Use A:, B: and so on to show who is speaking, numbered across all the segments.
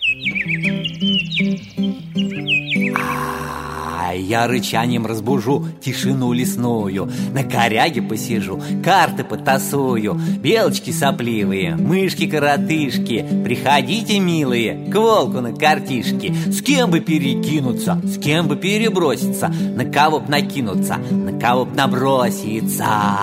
A: Я рычанием разбужу тишину лесную, на коряге посижу, карты потасую. Белочки сопливые, мышки-коротышки, приходите, милые, к волку на картишки. С кем бы перекинуться, с кем бы переброситься, на кого б накинуться, на кого б наброситься.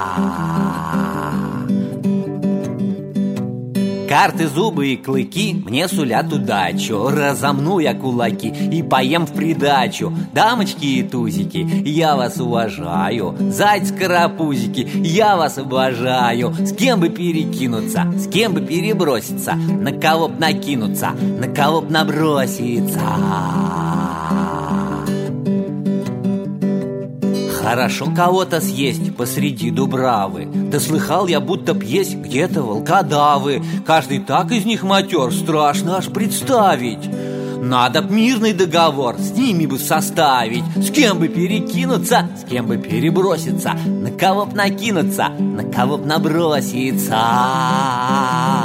A: Карты, зубы и клыки мне сулят удачу. Разомну я кулаки и поем в придачу. Дамочки и тузики, я вас уважаю. Зайцы-карапузики, я вас обожаю. С кем бы перекинуться, с кем бы переброситься, на кого б накинуться, на кого б наброситься. Хорошо кого-то съесть посреди дубравы. Да слыхал я, будто б есть где-то волкодавы. Каждый так из них матер, страшно аж представить. Надо б мирный договор с ними бы составить. С кем бы перекинуться, с кем бы переброситься, на кого б накинуться, на кого б наброситься.